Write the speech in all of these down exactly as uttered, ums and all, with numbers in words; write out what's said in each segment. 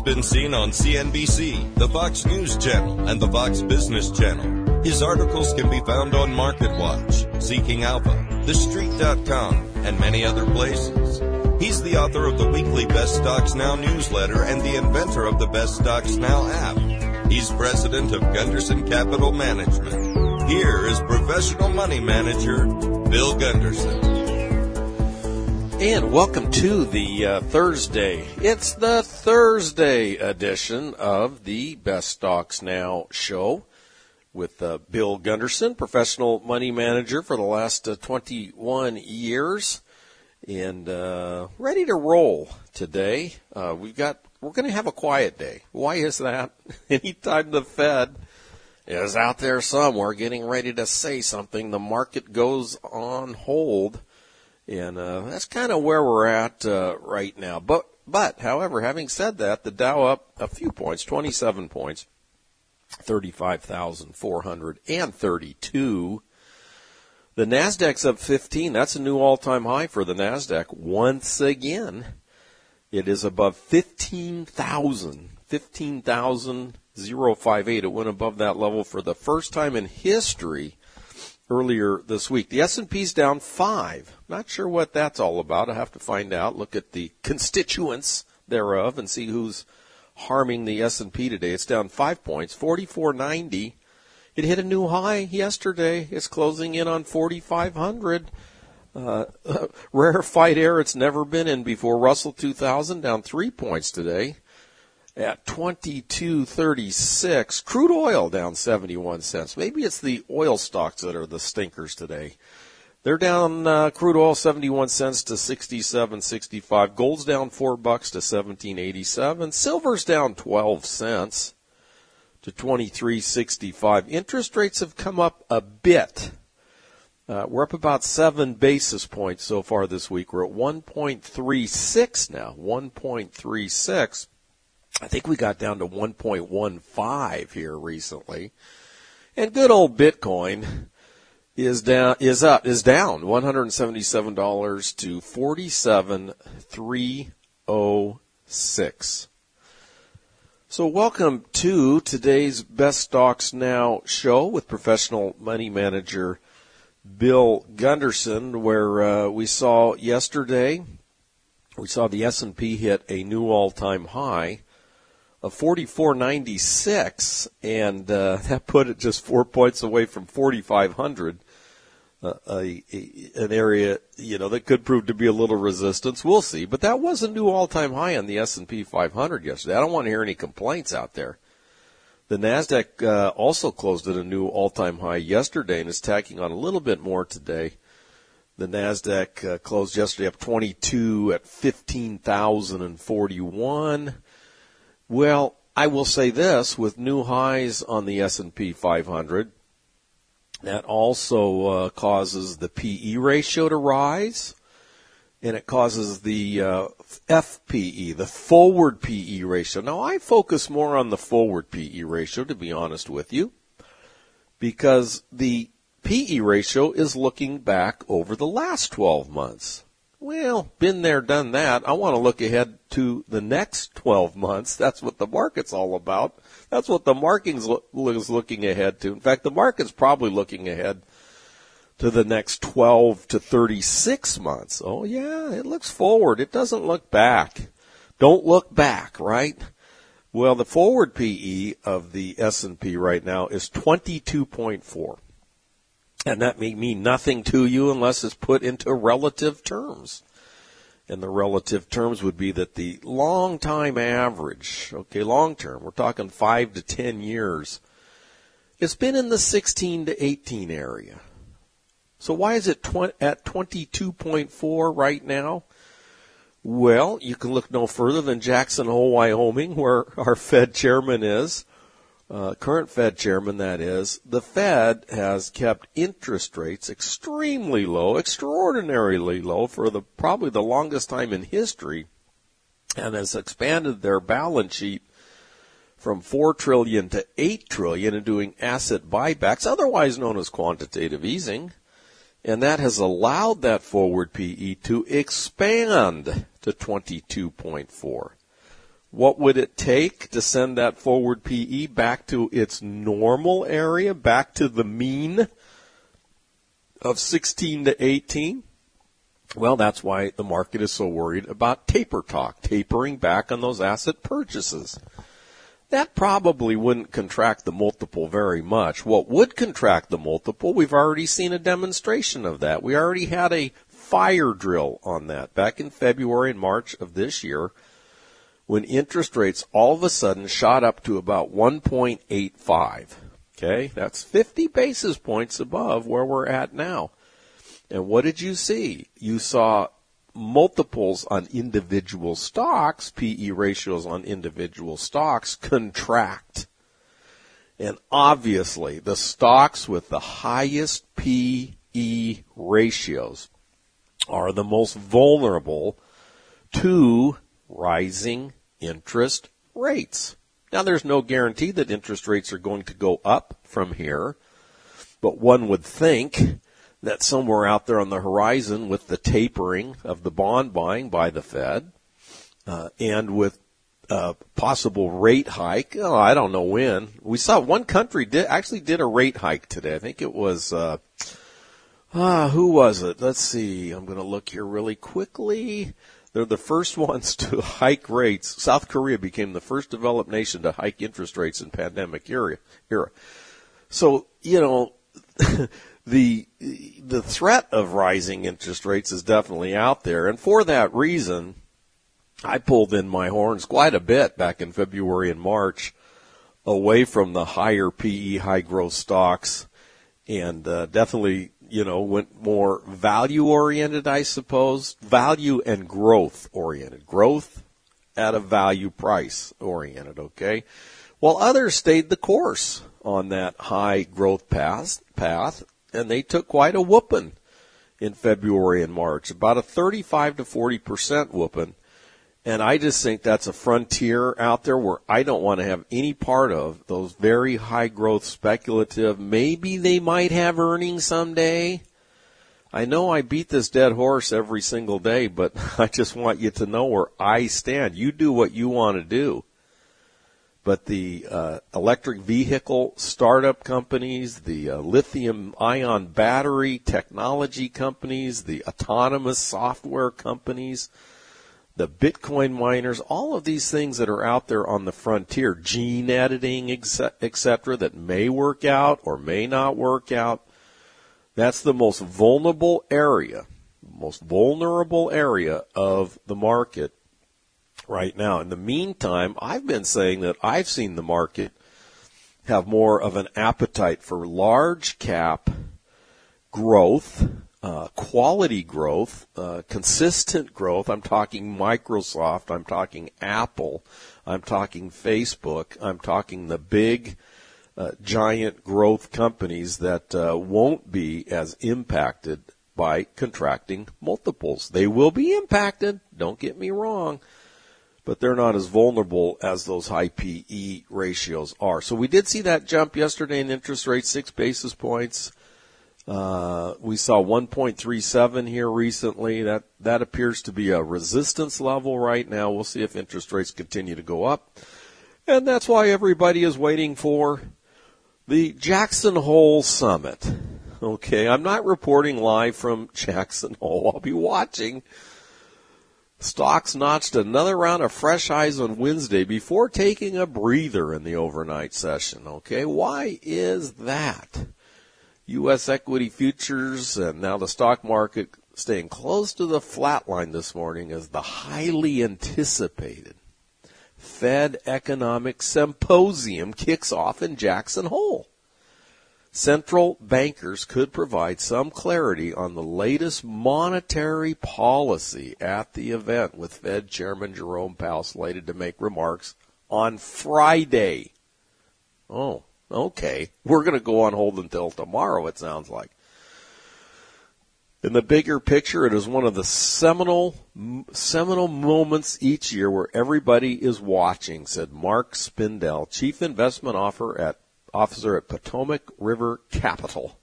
been seen on C N B C, the Fox News Channel, and the Fox Business Channel. His articles can be found on MarketWatch, Seeking Alpha, The Street dot com, and many other places. He's the author of the weekly Best Stocks Now newsletter and the inventor of the Best Stocks Now app. He's president of Gunderson Capital Management. Here is professional money manager, Bill Gunderson. And welcome to the uh, Thursday. It's the Thursday edition of the Best Stocks Now show with uh, Bill Gunderson, professional money manager for the last uh, twenty-one years, and uh, ready to roll today. Uh, we've got we're going to have a quiet day. Why is that? Anytime the Fed is out there somewhere getting ready to say something, the market goes on hold. And uh, that's kind of where we're at uh, right now. But, but, however, having said that, the Dow up a few points, twenty-seven points, thirty-five thousand four hundred thirty-two. The NASDAQ's up fifteen. That's a new all-time high for the NASDAQ. Once again, it is above fifteen thousand, fifteen thousand fifty-eight. It went above that level for the first time in history earlier this week. The S and P's down five. Not sure what that's all about. I have to find out, look at the constituents thereof and see who's harming the S and P today. It's down five points, forty-four ninety. It hit a new high yesterday. It's closing in on forty-five hundred. Uh, rarefied air it's never been in before. Russell two thousand down three points today at twenty-two thirty-six. Crude oil down seventy-one cents. Maybe it's the oil stocks that are the stinkers today. They're down uh, crude oil seventy-one cents to sixty-seven sixty-five. Gold's down four bucks to seventeen eighty-seven. Silver's down twelve cents to twenty-three sixty-five. Interest rates have come up a bit. Uh, we're up about seven basis points so far this week. We're at one point three six now. one point three six. I think we got down to one point one five here recently. And good old Bitcoin is down, is up, is down one hundred seventy-seven dollars to forty-seven thousand three hundred six. So welcome to today's Best Stocks Now show with professional money manager Bill Gunderson, where uh, we saw yesterday, we saw the S and P hit a new all-time high of forty-four ninety-six, and uh, that put it just four points away from forty-five hundred, uh, a, a, an area, you know, that could prove to be a little resistance. We'll see. But that was a new all-time high on the S and P five hundred yesterday. I don't want to hear any complaints out there. The NASDAQ uh, also closed at a new all-time high yesterday and is tacking on a little bit more today. The NASDAQ uh, closed yesterday up twenty-two at fifteen thousand forty-one. Well, I will say this, with new highs on the S and P five hundred, that also uh, causes the P E ratio to rise, and it causes the uh, F P E, the forward P E ratio. Now, I focus more on the forward P E ratio, to be honest with you, because the P E ratio is looking back over the last twelve months. Well, been there, done that. I want to look ahead to the next twelve months. That's what the market's all about. That's what the market is looking ahead to. In fact, the market's probably looking ahead to the next twelve to thirty-six months. Oh, yeah, it looks forward. It doesn't look back. Don't look back, right? Well, the forward P E of the S and P right now is twenty-two point four. And that may mean nothing to you unless it's put into relative terms. And the relative terms would be that the long time average, okay, long term, we're talking five to ten years, it's been in the sixteen to eighteen area. So why is it tw- at twenty-two point four right now? Well, you can look no further than Jackson Hole, Wyoming, where our Fed chairman is. Uh, current Fed chairman, that is. The Fed has kept interest rates extremely low, extraordinarily low for the probably the longest time in history, and has expanded their balance sheet from four trillion dollars to eight trillion dollars in doing asset buybacks, otherwise known as quantitative easing. And that has allowed that forward P E to expand to twenty-two point four. What would it take to send that forward P E back to its normal area, back to the mean of sixteen to eighteen? Well, that's why the market is so worried about taper talk, tapering back on those asset purchases. That probably wouldn't contract the multiple very much. What would contract the multiple, we've already seen a demonstration of that. We already had a fire drill on that back in February and March of this year, when interest rates all of a sudden shot up to about one point eight five. Okay, that's fifty basis points above where we're at now. And what did you see? You saw multiples on individual stocks, P E ratios on individual stocks, contract. And obviously, the stocks with the highest P E ratios are the most vulnerable to rising interest rates. Now, there's no guarantee that interest rates are going to go up from here, but one would think that somewhere out there on the horizon, with the tapering of the bond buying by the Fed, uh, and with uh, possible rate hike, oh, I don't know when. We saw one country did actually did a rate hike today. I think it was, uh, ah, who was it? Let's see. I'm going to look here really quickly. They're the first ones to hike rates. South Korea became the first developed nation to hike interest rates in pandemic era. era. So, you know, the the threat of rising interest rates is definitely out there. And for that reason, I pulled in my horns quite a bit back in February and March away from the higher P E, high growth stocks, and uh, definitely, you know, went more value oriented, I suppose, value and growth oriented, growth at a value price oriented. Okay. While others stayed the course on that high growth path, path, and they took quite a whooping in February and March, about a thirty-five to forty percent whooping. And I just think that's a frontier out there where I don't want to have any part of those very high growth speculative. Maybe they might have earnings someday. I know I beat this dead horse every single day, but I just want you to know where I stand. You do what you want to do. But the uh, electric vehicle startup companies, the uh, lithium-ion battery technology companies, the autonomous software companies, the Bitcoin miners, all of these things that are out there on the frontier, gene editing, et cetera, that may work out or may not work out, that's the most vulnerable area, most vulnerable area of the market right now. In the meantime, I've been saying that I've seen the market have more of an appetite for large cap growth, uh, quality growth, uh, consistent growth. I'm talking Microsoft. I'm talking Apple. I'm talking Facebook. I'm talking the big, uh, giant growth companies that uh, won't be as impacted by contracting multiples. They will be impacted. Don't get me wrong. But they're not as vulnerable as those high P E ratios are. So we did see that jump yesterday in interest rates, six basis points. Uh, we saw one point three seven here recently. That, that appears to be a resistance level right now. We'll see if interest rates continue to go up. And that's why everybody is waiting for the Jackson Hole Summit. Okay, I'm not reporting live from Jackson Hole. I'll be watching. Stocks notched another round of fresh highs on Wednesday before taking a breather in the overnight session. Okay, why is that? U S equity futures and now the stock market staying close to the flat line this morning as the highly anticipated Fed Economic Symposium kicks off in Jackson Hole. Central bankers could provide some clarity on the latest monetary policy at the event, with Fed Chairman Jerome Powell slated to make remarks on Friday. Oh, okay. We're going to go on hold until tomorrow, it sounds like. In the bigger picture, it is one of the seminal, seminal moments each year where everybody is watching, said Mark Spindell, Chief Investment Officer at Officer at Potomac River Capital.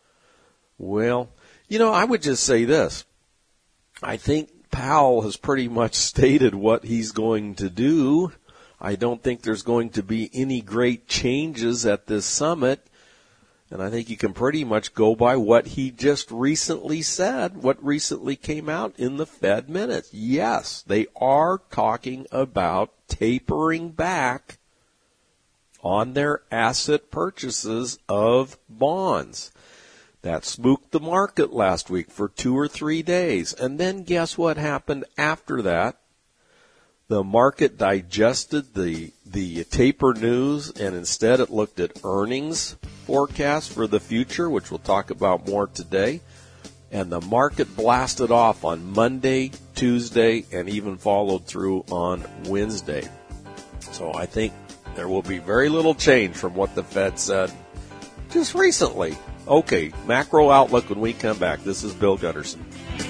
Well, you know, I would just say this. I think Powell has pretty much stated what he's going to do. I don't think there's going to be any great changes at this summit. And I think you can pretty much go by what he just recently said, what recently came out in the Fed minutes. Yes, they are talking about tapering back on their asset purchases of bonds. That spooked the market last week for two or three days. And then guess what happened after that? The market digested the the taper news, and instead it looked at earnings forecasts for the future, which we'll talk about more today. And the market blasted off on Monday, Tuesday, and even followed through on Wednesday. So I think there will be very little change from what the Fed said just recently. Okay, macro outlook when we come back. This is Bill Gunderson.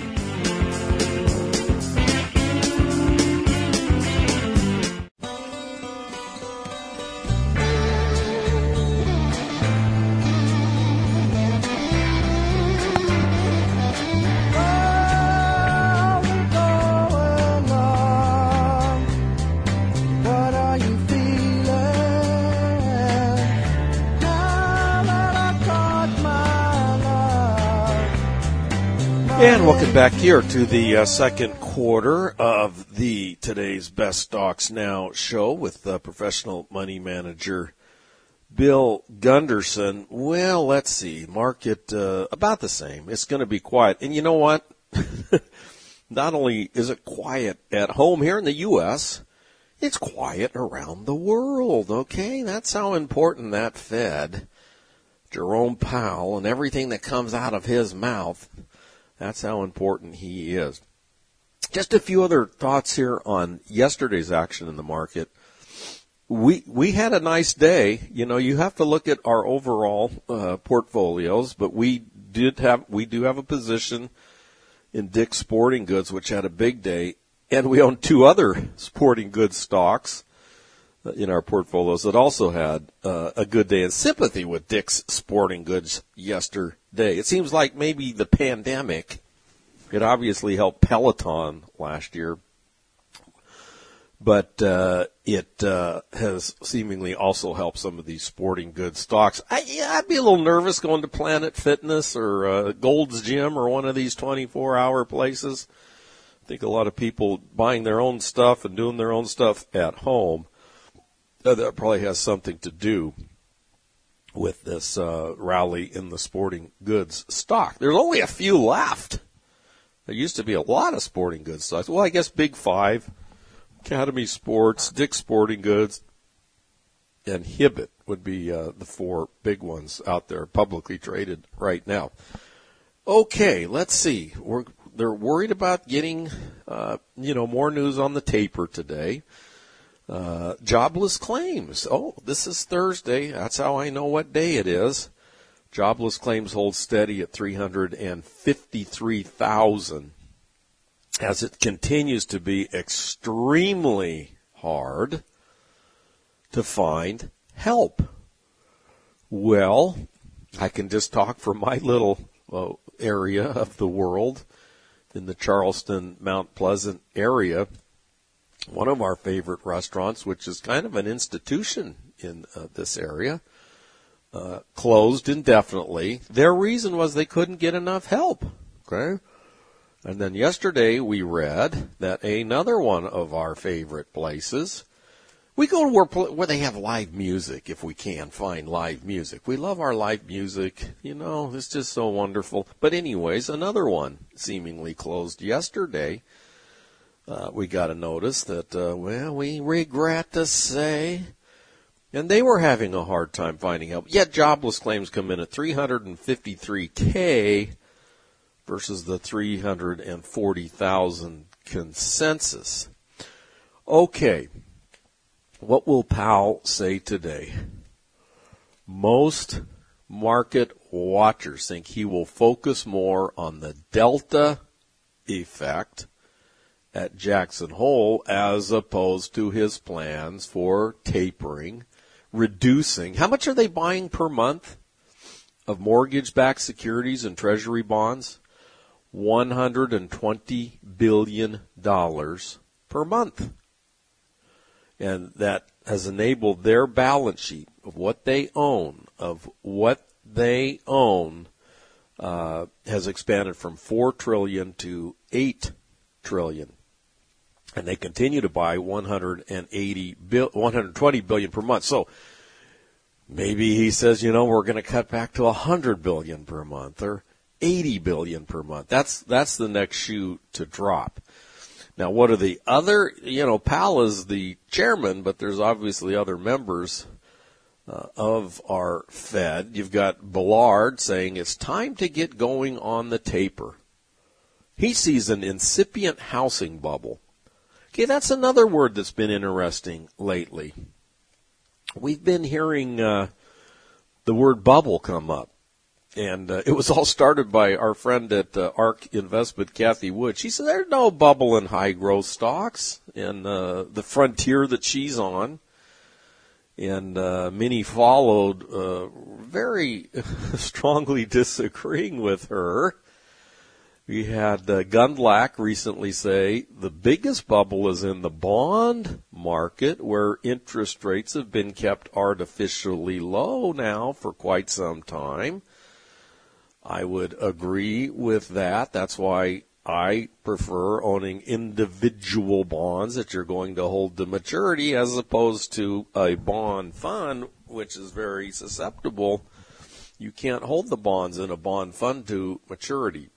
And welcome back here to the uh, second quarter of the today's Best Stocks Now show with uh, professional money manager Bill Gunderson. Well, let's see. Market uh, about the same. It's going to be quiet. And you know what? Not only is it quiet at home here in the U S, it's quiet around the world, okay? That's how important that Fed, Jerome Powell, and everything that comes out of his mouth, that's how important he is. Just a few other thoughts here on yesterday's action in the market. We we had a nice day. You know, you have to look at our overall uh, portfolios, but we did have we do have a position in Dick's Sporting Goods, which had a big day, and we own two other sporting goods stocks in our portfolios that also had uh, a good day in sympathy with Dick's Sporting Goods yesterday. It seems like maybe the pandemic, it obviously helped Peloton last year, but uh, it uh, has seemingly also helped some of these sporting goods stocks. I, yeah, I'd be a little nervous going to Planet Fitness or uh, Gold's Gym or one of these twenty-four hour places. I think a lot of people buying their own stuff and doing their own stuff at home. That probably has something to do with this uh, rally in the sporting goods stock. There's only a few left. There used to be a lot of sporting goods stocks. Well, I guess Big Five, Academy Sports, Dick's Sporting Goods, and Hibbett would be uh, the four big ones out there publicly traded right now. Okay, let's see. We're, they're worried about getting, uh, you know, more news on the taper today. Uh, jobless claims. Oh, this is Thursday. That's how I know what day it is. Jobless claims hold steady at three hundred fifty-three thousand as it continues to be extremely hard to find help. Well, I can just talk for my little uh, area of the world in the Charleston, Mount Pleasant area. One of our favorite restaurants, which is kind of an institution in uh, this area, uh, closed indefinitely. Their reason was they couldn't get enough help. Okay? And then yesterday we read that another one of our favorite places, we go to where, where they have live music if we can find live music. We love our live music. You know, it's just so wonderful. But anyways, another one seemingly closed yesterday. Uh, we got a notice that, uh, well, we regret to say, and they were having a hard time finding help. Yet jobless claims come in at three hundred fifty-three thousand versus the three hundred forty thousand consensus. Okay, what will Powell say today? Most market watchers think he will focus more on the Delta effect at Jackson Hole as opposed to his plans for tapering, reducing. How much are they buying per month of mortgage-backed securities and treasury bonds? one hundred twenty billion dollars per month. And that has enabled their balance sheet of what they own, of what they own, uh, has expanded from four trillion dollars to eight trillion dollars. And they continue to buy one hundred eighty, one hundred twenty billion dollars per month. So maybe he says, you know, we're going to cut back to one hundred billion dollars per month or eighty billion dollars per month. That's, that's the next shoe to drop. Now, what are the other, you know, Powell is the chairman, but there's obviously other members uh, of our Fed. You've got Bullard saying it's time to get going on the taper. He sees an incipient housing bubble. Okay, that's another word that's been interesting lately. We've been hearing uh, the word bubble come up. And uh, it was all started by our friend at uh, ARK Investment, Kathy Wood. She said there's no bubble in high-growth stocks in uh, the frontier that she's on. And uh, many followed uh, very strongly disagreeing with her. We had uh, Gundlach recently say the biggest bubble is in the bond market where interest rates have been kept artificially low now for quite some time. I would agree with that. That's why I prefer owning individual bonds that you're going to hold to maturity as opposed to a bond fund, which is very susceptible. You can't hold the bonds in a bond fund to maturity.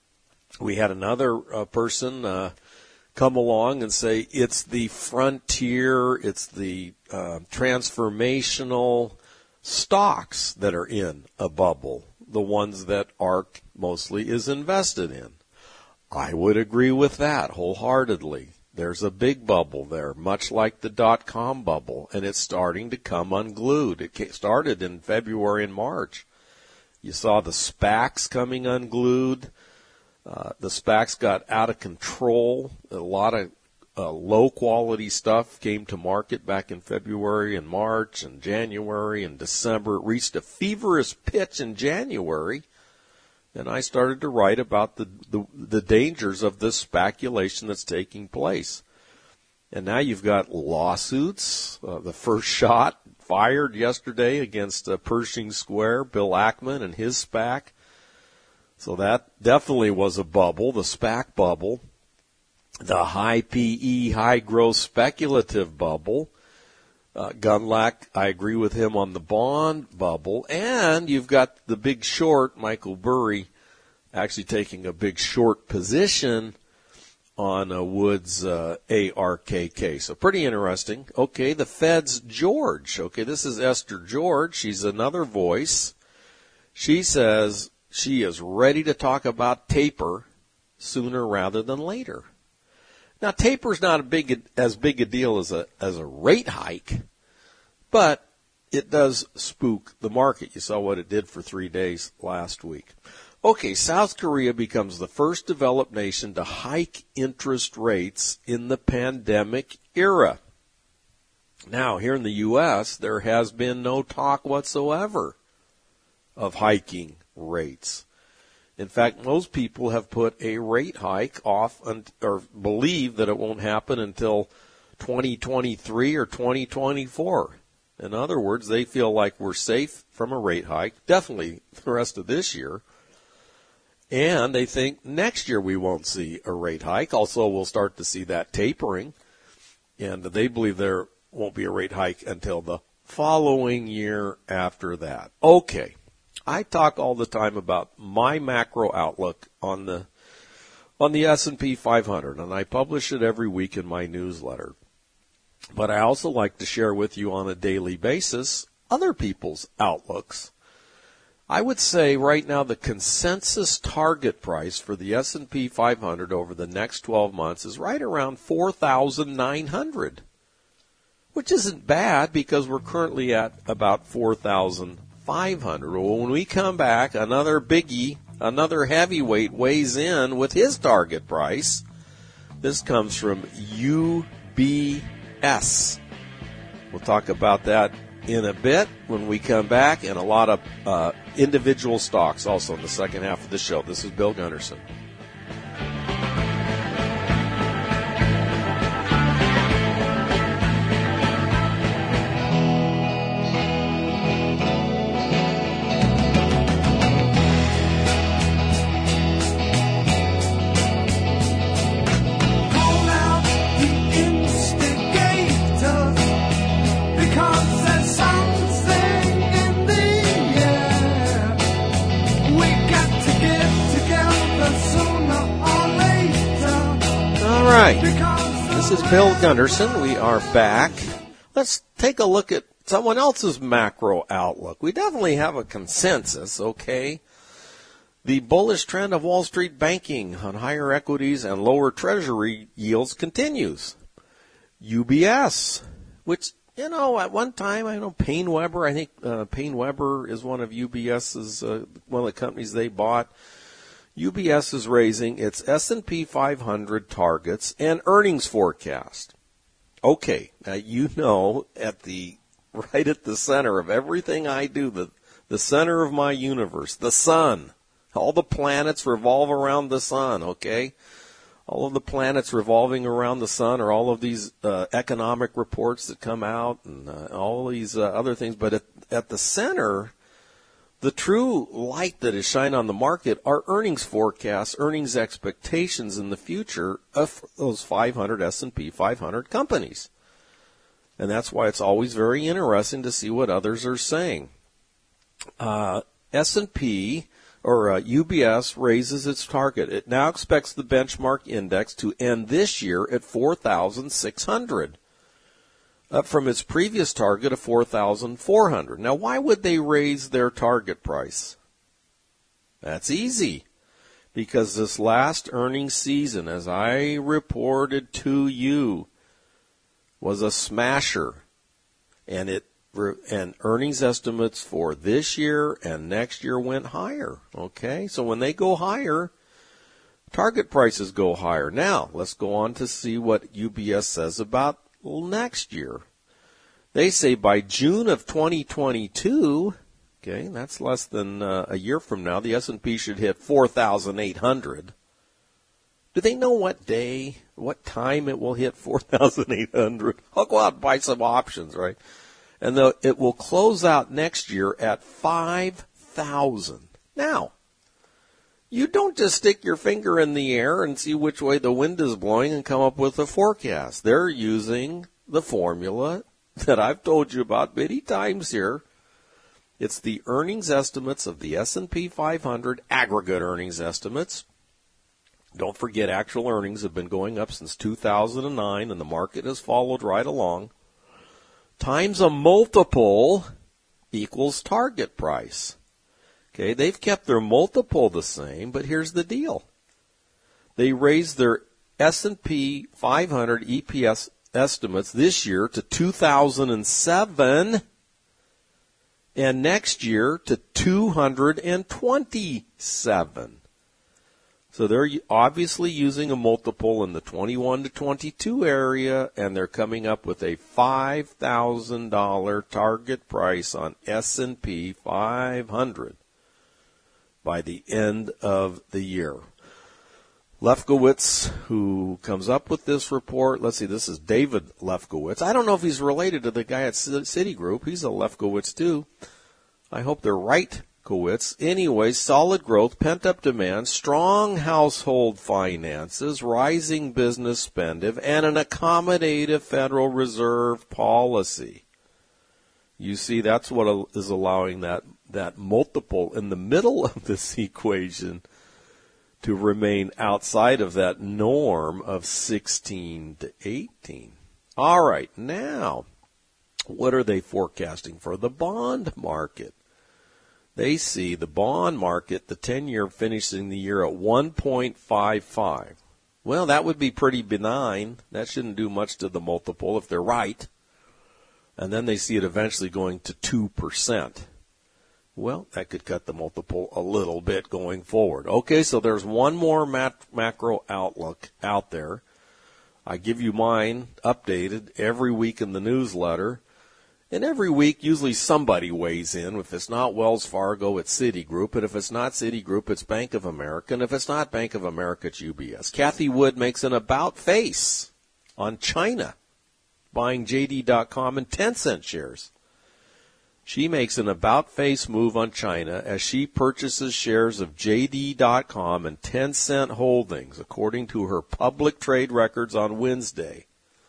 We had another uh, person uh, come along and say it's the frontier, it's the uh, transformational stocks that are in a bubble, the ones that ARK mostly is invested in. I would agree with that wholeheartedly. There's a big bubble there, much like the dot-com bubble, and it's starting to come unglued. It started in February and March. You saw the SPACs coming unglued. Uh, the SPACs got out of control. A lot of uh, low-quality stuff came to market back in February and March and January and December. It reached a feverish pitch in January, and I started to write about the, the, the dangers of this speculation that's taking place. And now you've got lawsuits. Uh, the first shot fired yesterday against uh, Pershing Square, Bill Ackman and his SPAC. So that definitely was a bubble, the SPAC bubble, the high P E, high growth speculative bubble. Uh, Gundlach, I agree with him on the bond bubble. And you've got the big short, Michael Burry, actually taking a big short position on uh, Wood's uh, A R K K. So pretty interesting. Okay, the Fed's George. Okay, this is Esther George. She's another voice. She says she is ready to talk about taper sooner rather than later. Now, taper's not a big, as big a deal as a as a rate hike, but it does spook the market. You saw what it did for three days last week. Okay, South Korea becomes the first developed nation to hike interest rates in the pandemic era. Now, here in the U S, there has been no talk whatsoever of hiking rates. In fact, most people have put a rate hike off or believe that it won't happen until twenty twenty-three or twenty twenty-four. In other words, they feel like we're safe from a rate hike, definitely the rest of this year. And they think next year we won't see a rate hike. Also, we'll start to see that tapering. And they believe there won't be a rate hike until the following year after that. Okay. I talk all the time about my macro outlook on the on the S and P five hundred, and I publish it every week in my newsletter. But I also like to share with you on a daily basis other people's outlooks. I would say right now the consensus target price for the S and P five hundred over the next twelve months is right around four thousand nine hundred, which isn't bad because we're currently at about four thousand five hundred. Well, when we come back, another biggie, another heavyweight weighs in with his target price. This comes from U B S. We'll talk about that in a bit when we come back, and a lot of uh, individual stocks also in the second half of the show. This is Bill Gunderson. Phil Gunderson. We are back. Let's take a look at someone else's macro outlook. We definitely have a consensus, okay? The bullish trend of Wall Street banking on higher equities and lower treasury yields continues. U B S, which, you know, at one time, I know Payne Weber, I think uh, Payne Weber is one of UBS's, uh, one of the companies they bought. U B S is raising its S and P five hundred targets and earnings forecast. Okay, now you know at the right at the center of everything I do, the the center of my universe, the sun. All the planets revolve around the sun, okay? All of the planets revolving around the sun are all of these uh, economic reports that come out and uh, all these uh, other things. But at, at the center, the true light that is shining on the market are earnings forecasts, earnings expectations in the future of those five hundred S and P five hundred companies. And that's why it's always very interesting to see what others are saying. Uh, S and P, or uh, U B S, raises its target. It now expects the benchmark index to end this year at four thousand six hundred. Up from its previous target of four thousand four hundred. Now, why would they raise their target price? That's easy. Because this last earnings season, as I reported to you, was a smasher. And it and earnings estimates for this year and next year went higher. Okay? So when they go higher, target prices go higher. Now, let's go on to see what U B S says about next year. They say by June of twenty twenty-two, okay, that's less than uh, a year from now, the S and P should hit four thousand eight hundred. Do they know what day, what time it will hit four thousand eight hundred? I'll go out and buy some options, right? And the, it will close out next year at five thousand. Now, you don't just stick your finger in the air and see which way the wind is blowing and come up with a forecast. They're using the formula that I've told you about many times here. It's the earnings estimates of the S and P five hundred, aggregate earnings estimates. Don't forget, actual earnings have been going up since two thousand nine, and the market has followed right along. Times a multiple equals target price. Okay, they've kept their multiple the same, but here's the deal. They raised their S and P five hundred E P S estimates this year to two thousand seven and next year to two hundred twenty-seven. So they're obviously using a multiple in the twenty-one to twenty-two area, and they're coming up with a five thousand dollars target price on S and P five hundred by the end of the year. Lefkowitz, who comes up with this report, let's see, this is David Lefkowitz. I don't know if he's related to the guy at Citigroup. He's a Lefkowitz too. I hope they're right, Kowitz. Anyway, solid growth, pent-up demand, strong household finances, rising business spending, and an accommodative Federal Reserve policy. You see, that's what is allowing that, that multiple in the middle of this equation to remain outside of that norm of sixteen to eighteen. All right, now, what are they forecasting for the bond market? They see the bond market, the ten-year finishing the year at one point five five. Well, that would be pretty benign. That shouldn't do much to the multiple if they're right. And then they see it eventually going to two percent. Well, that could cut the multiple a little bit going forward. Okay, so there's one more mat- macro outlook out there. I give you mine updated every week in the newsletter. And every week, usually somebody weighs in. If it's not Wells Fargo, it's Citigroup. And if it's not Citigroup, it's Bank of America. And if it's not Bank of America, it's U B S. Kathy Wood makes an about face on China, buying J D dot com and Tencent shares. She makes an about-face move on China as she purchases shares of J D dot com and Tencent Holdings, according to her public trade records on Wednesday.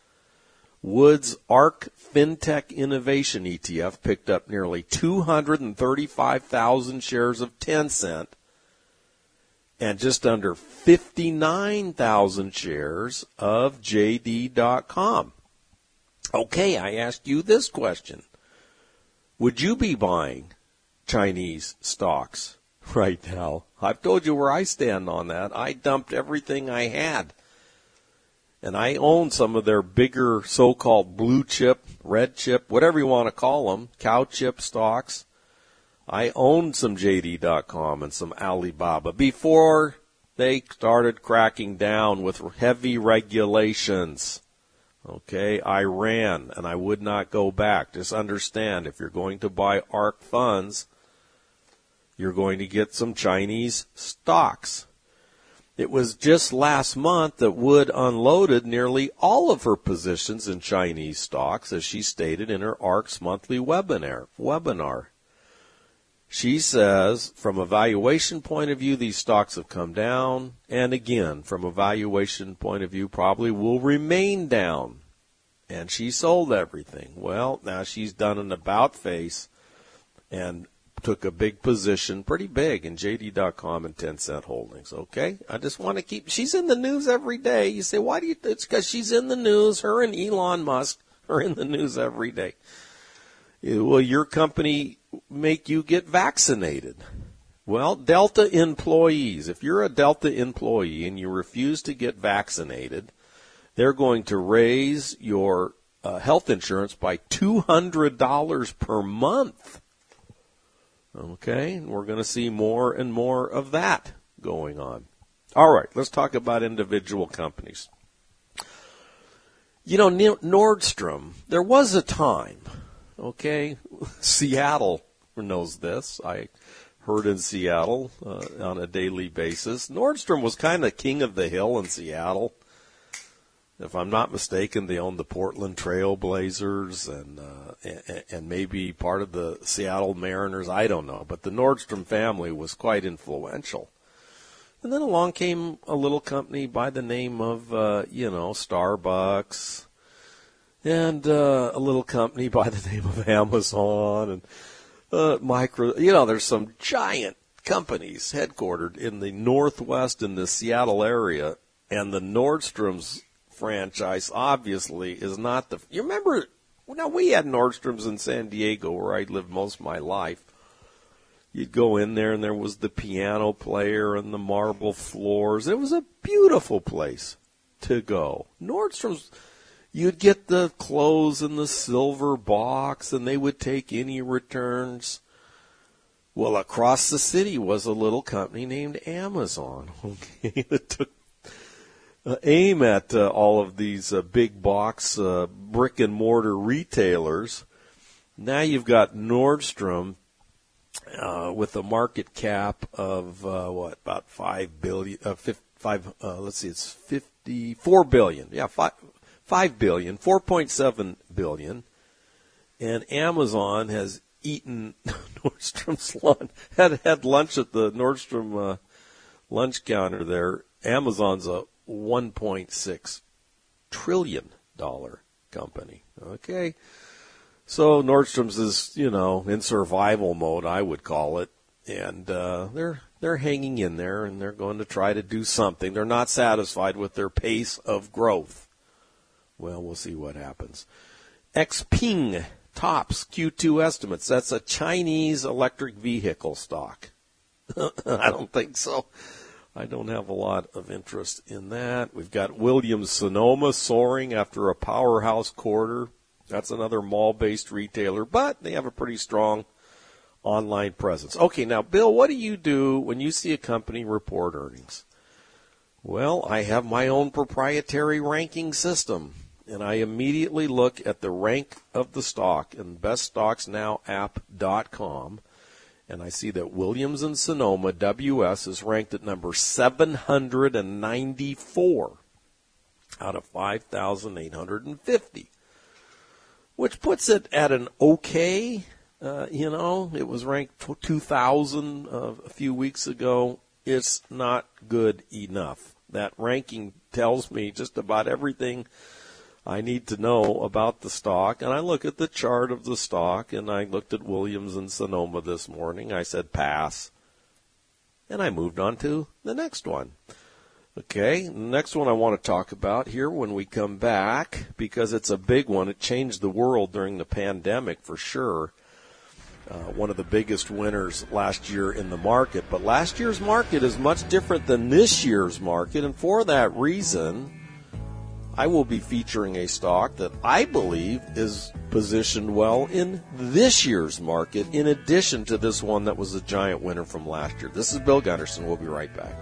Wood's ARK FinTech Innovation E T F picked up nearly two hundred thirty-five thousand shares of Tencent and just under fifty-nine thousand shares of J D dot com. Okay, I asked you this question. Would you be buying Chinese stocks right now? I've told you where I stand on that. I dumped everything I had. And I own some of their bigger so-called blue chip, red chip, whatever you want to call them, cow chip stocks. I owned some J D dot com and some Alibaba before they started cracking down with heavy regulations. Okay, I ran and I would not go back. Just understand, if you're going to buy ARK funds, you're going to get some Chinese stocks. It was just last month that Wood unloaded nearly all of her positions in Chinese stocks, as she stated in her ARK's monthly webinar. webinar. She says, from a valuation point of view, these stocks have come down, and again, from a valuation point of view, probably will remain down. And she sold everything. Well, now she's done an about face and took a big position, pretty big, in J D dot com and ten cent Holdings, okay? I just want to keep, she's in the news every day. You say, why do you, it's because she's in the news. Her and Elon Musk are in the news every day. Will your company make you get vaccinated? Well, Delta employees, if you're a Delta employee and you refuse to get vaccinated, they're going to raise your uh, health insurance by two hundred dollars per month. Okay, we're going to see more and more of that going on. All right, let's talk about individual companies. You know, Nordstrom, there was a time, okay, Seattle knows this. I heard in Seattle uh, on a daily basis. Nordstrom was kind of king of the hill in Seattle. If I'm not mistaken, they owned the Portland Trail Blazers and, uh, and and maybe part of the Seattle Mariners. I don't know. But the Nordstrom family was quite influential. And then along came a little company by the name of, uh, you know, Starbucks, and uh, a little company by the name of Amazon, and uh, Micro. You know, there's some giant companies headquartered in the Northwest in the Seattle area, and the Nordstrom's franchise obviously is not the. You remember? Now we had Nordstrom's in San Diego, where I lived most of my life. You'd go in there, and there was the piano player and the marble floors. It was a beautiful place to go. Nordstrom's, you'd get the clothes in the silver box, and they would take any returns. Well, across the city was a little company named Amazon, okay, that took uh, aim at uh, all of these uh, big box uh, brick and mortar retailers. Now you've got Nordstrom uh, with a market cap of uh, what, about five billion? Uh, five, five uh, let's see, it's fifty-four billion. Yeah, five, five billion, four point seven billion, and Amazon has eaten Nordstrom's lunch. Had had lunch at the Nordstrom uh, lunch counter there. Amazon's a one point six trillion dollar company. Okay, so Nordstrom's is, you know, in survival mode, I would call it, and uh, they're they're hanging in there, and they're going to try to do something. They're not satisfied with their pace of growth. Well, we'll see what happens. Xpeng tops Q two estimates. That's a Chinese electric vehicle stock. I don't think so. I don't have a lot of interest in that. We've got Williams-Sonoma soaring after a powerhouse quarter. That's another mall-based retailer, but they have a pretty strong online presence. Okay, now, Bill, what do you do when you see a company report earnings? Well, I have my own proprietary ranking system, and I immediately look at the rank of the stock in best stocks now app dot com. And I see that Williams and Sonoma, W S, is ranked at number seven hundred ninety-four out of five thousand eight hundred fifty, which puts it at an okay, uh, you know, it was ranked two thousand uh, a few weeks ago. It's not good enough. That ranking tells me just about everything I need to know about the stock, and I look at the chart of the stock, and I looked at Williams and Sonoma this morning. I said pass. and I moved on to the next one. Okay, the next one I want to talk about here when we come back, because it's a big one. It changed the world during the pandemic for sure. Uh, one of the biggest winners last year in the market. But last year's market is much different than this year's market, and for that reason, I will be featuring a stock that I believe is positioned well in this year's market, in addition to this one that was a giant winner from last year. This is Bill Gunderson. We'll be right back.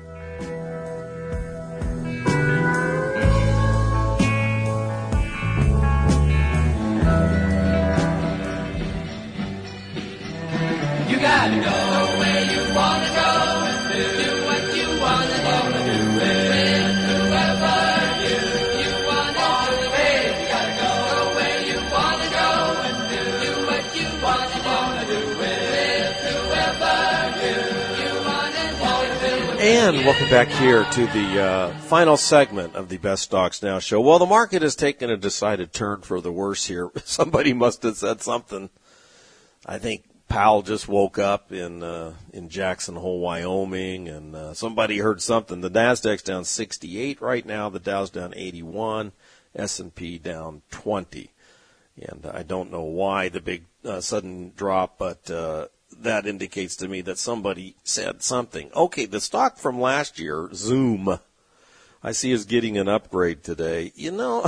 You gotta go where you wanna go and do what you wanna do with whoever you, you wanna do it. You gotta go where you wanna go and do what you wanna do with whoever you, you wanna do. And welcome back here to the uh, final segment of the Best Stocks Now show. Well, the market has taken a decided turn for the worse here. Somebody must have said something. I think Powell just woke up in uh, in Jackson Hole, Wyoming, and uh, somebody heard something. The Nasdaq's down sixty-eight right now. The Dow's down eighty-one. S and P down twenty. And I don't know why the big uh, sudden drop, but uh, that indicates to me that somebody said something. Okay, the stock from last year, Zoom, I see is getting an upgrade today. You know,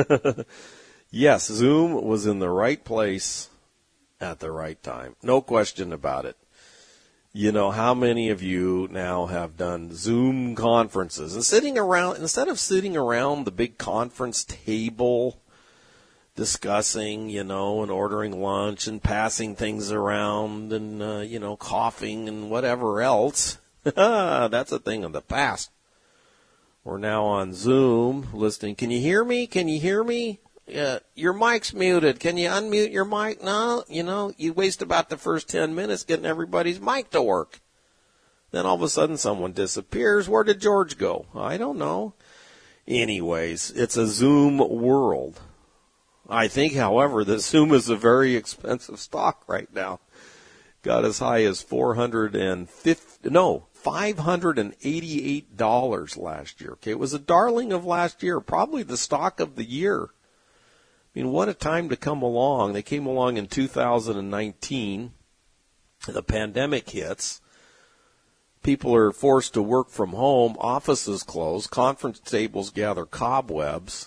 yes, Zoom was in the right place at the right time. No question about it. You know, how many of you now have done Zoom conferences and sitting around, instead of sitting around the big conference table discussing, you know, and ordering lunch and passing things around and, uh, you know, coughing and whatever else. That's a thing of the past. We're now on Zoom listening. Can you hear me? Can you hear me? Uh, your mic's muted. Can you unmute your mic? No, you know, you waste about the first ten minutes getting everybody's mic to work. Then all of a sudden someone disappears. Where did George go? I don't know. Anyways, it's a Zoom world. I think, however, that Zoom is a very expensive stock right now. Got as high as four hundred fifty, no, five hundred eighty-eight dollars last year. Okay, it was a darling of last year, probably the stock of the year. I mean, what a time to come along. They came along in two thousand nineteen. The pandemic hits. People are forced to work from home. Offices close. Conference tables gather cobwebs.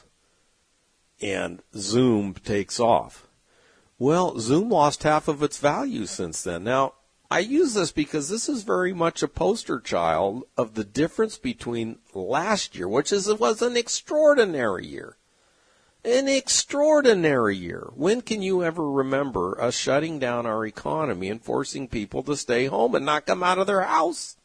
And Zoom takes off. Well, Zoom lost half of its value since then. Now, I use this because this is very much a poster child of the difference between last year, which is, was an extraordinary year. An extraordinary year. When can you ever remember us shutting down our economy and forcing people to stay home and not come out of their house?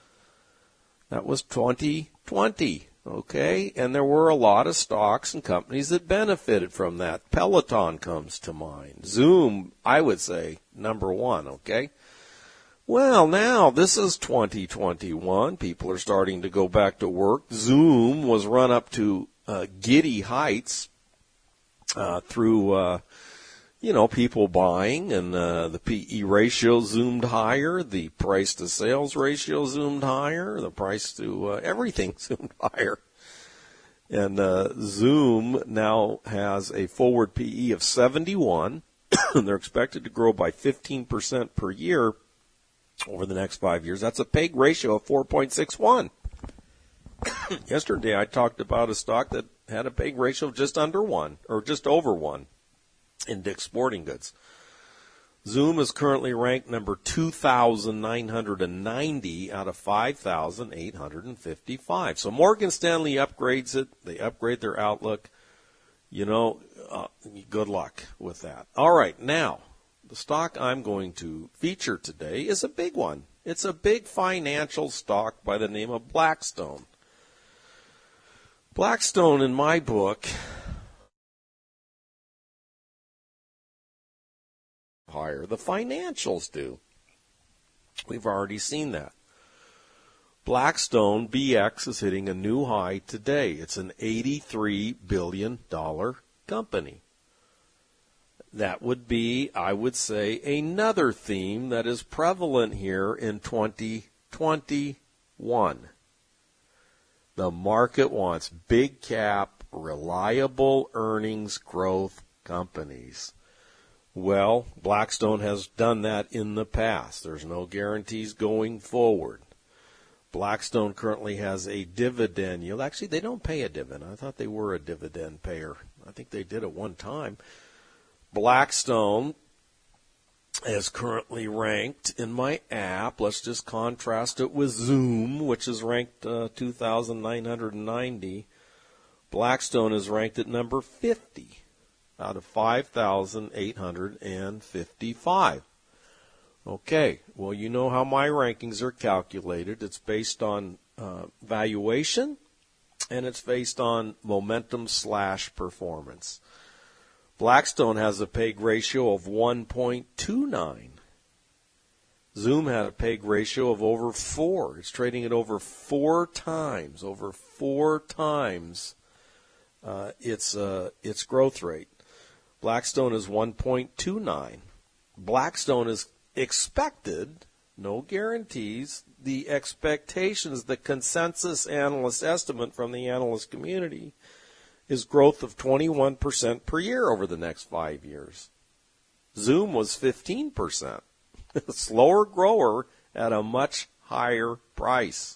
That was twenty twenty, okay? And there were a lot of stocks and companies that benefited from that. Peloton comes to mind. Zoom, I would say, number one, okay? Well, now, this is twenty twenty-one. People are starting to go back to work. Zoom was run up to uh, giddy heights. Uh, through, uh, you know, people buying, and uh, the P E ratio zoomed higher, the price to sales ratio zoomed higher, the price to uh, everything zoomed higher. And uh, Zoom now has a forward P E of seventy-one, and they're expected to grow by fifteen percent per year over the next five years. That's a P E G ratio of four point six one. Yesterday I talked about a stock that had a P E G ratio of just under one, or just over one, in Dick's Sporting Goods. Zoom is currently ranked number two thousand nine hundred ninety out of five thousand eight hundred fifty-five. So Morgan Stanley upgrades it. They upgrade their outlook. You know, uh, good luck with that. All right, now, the stock I'm going to feature today is a big one. It's a big financial stock by the name of Blackstone. Blackstone, in my book, higher. The financials do. We've already seen that. Blackstone, B X, is hitting a new high today. It's an eighty-three billion dollars company. That would be, I would say, another theme that is prevalent here in twenty twenty-one. The market wants big cap, reliable earnings growth companies. Well, Blackstone has done that in the past. There's no guarantees going forward. Blackstone currently has a dividend yield. Actually, they don't pay a dividend. I thought they were a dividend payer. I think they did at one time. Blackstone is currently ranked in my app. Let's just contrast it with Zoom, which is ranked uh, two thousand nine hundred ninety. Blackstone is ranked at number fifty out of five thousand eight hundred fifty-five. Okay, well, you know how my rankings are calculated. It's based on uh, valuation, and it's based on momentum slash performance. Blackstone has a P E G ratio of one point two nine. Zoom had a P E G ratio of over four. It's trading at over four times, over four times uh, its uh, its growth rate. Blackstone is one point two nine. Blackstone is expected, no guarantees, the expectations, the consensus analyst estimate from the analyst community is growth of twenty-one percent per year over the next five years. Zoom was fifteen percent. A slower grower at a much higher price.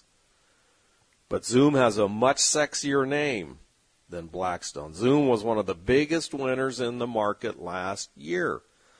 But Zoom has a much sexier name than Blackstone. Zoom was one of the biggest winners in the market last year.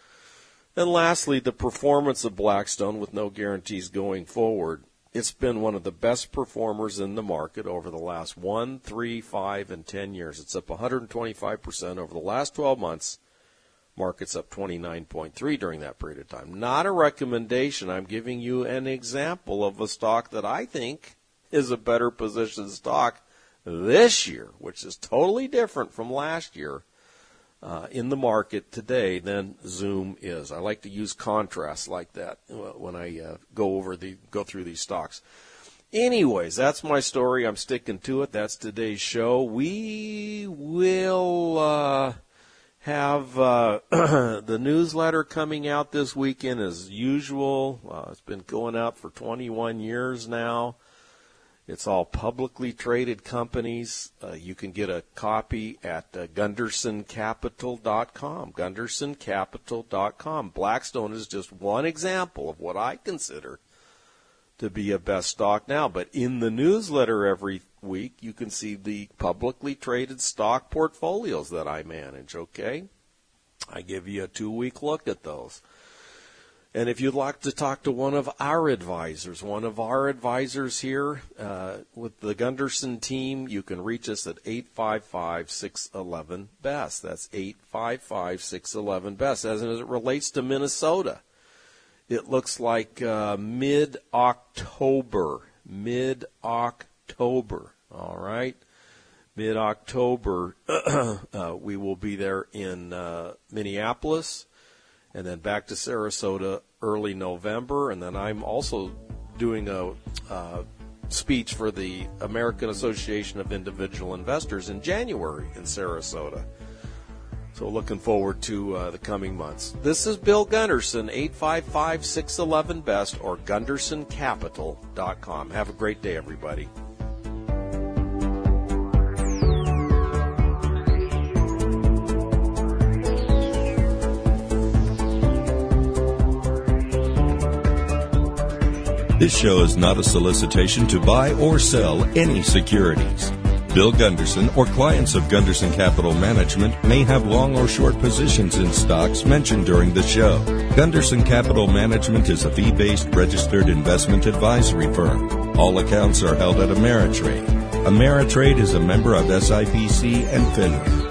And lastly, the performance of Blackstone with no guarantees going forward. It's been one of the best performers in the market over the last one, three, five, and ten years. It's up one hundred twenty-five percent over the last twelve months. Market's up twenty-nine point three during that period of time. Not a recommendation. I'm giving you an example of a stock that I think is a better positioned stock this year, which is totally different from last year uh, in the market today than Zoom is. I like to use contrasts like that when I uh, go over the go through these stocks. Anyways, that's my story. I'm sticking to it. That's today's show. We will uh, have uh, the newsletter coming out this weekend as usual. Uh, it's been going out for twenty-one years now. It's all publicly traded companies. Uh, you can get a copy at uh, Gunderson Capital dot com. Gunderson Capital dot com. Blackstone is just one example of what I consider to be a best stock now. But in the newsletter every week, you can see the publicly traded stock portfolios that I manage, okay? I give you a two-week look at those. And if you'd like to talk to one of our advisors, one of our advisors here uh, with the Gunderson team, you can reach us at eight five five, six one one, B E S T. That's eight five five, six one one, B E S T. As it relates to Minnesota, it looks like uh, mid-October, mid-October, all right? Mid-October, uh, we will be there in uh, Minneapolis. And then back to Sarasota early November. And then I'm also doing a uh, speech for the American Association of Individual Investors in January in Sarasota. So looking forward to uh, the coming months. This is Bill Gunderson, eight five five, six one one, B E S T or Gunderson Capital dot com. Have a great day, everybody. This show is not a solicitation to buy or sell any securities. Bill Gunderson or clients of Gunderson Capital Management may have long or short positions in stocks mentioned during the show. Gunderson Capital Management is a fee-based registered investment advisory firm. All accounts are held at Ameritrade. Ameritrade is a member of S I P C and FINRA.